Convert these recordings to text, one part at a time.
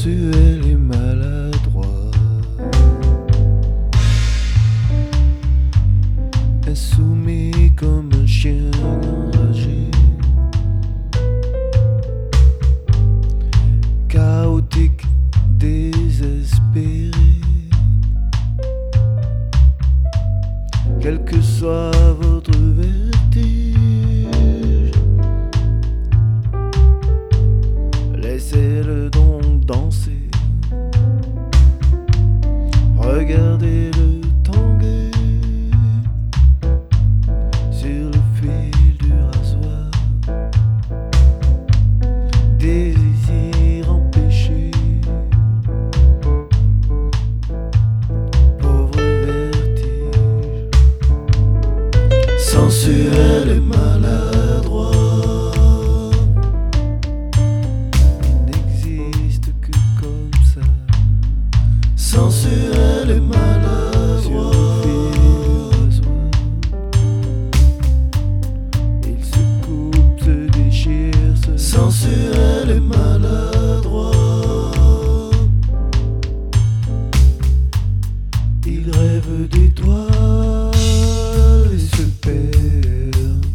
sensuel et maladroit, insoumis comme un chien enragé, chaotique, désespéré. Quel que soit votre vertige, laissez-le donc danser. Regardez-le tanguer sur le fil du rasoir. Désir empêché, pauvre vertige, sensuel et maladroit. Il n'existe que comme ça, sensuel et maladroit. Sur le fil du rasoir, il se coupe, se déchire, sensuel et maladroit. Il rêve d'étoiles et se perd.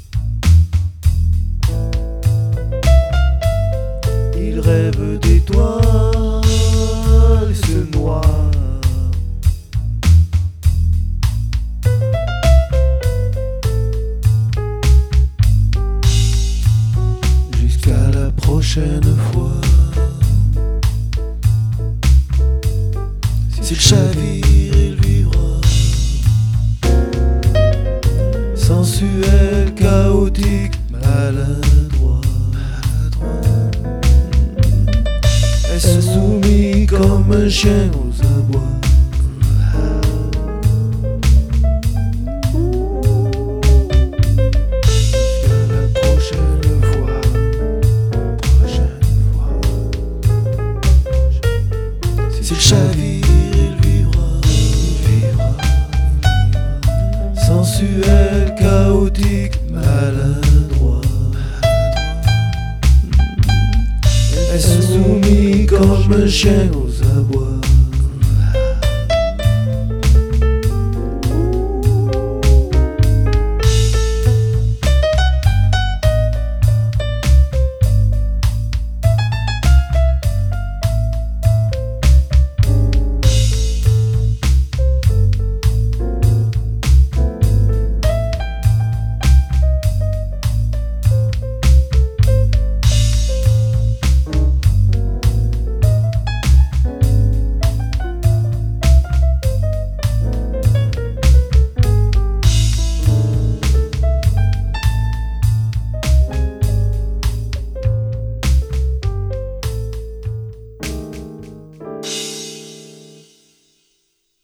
Il rêve d'étoiles et se noie. Jusqu'à la prochaine fois. S'il chavire, il vivra. Sensuel, chaotique, maladroit. Est-ce soumis comme un chien aux abois? Jusqu'à la prochaine fois. S'il chavire, il vivra. Sensuel, chaotique, maladroit. Est-ce soumis comme un chien aux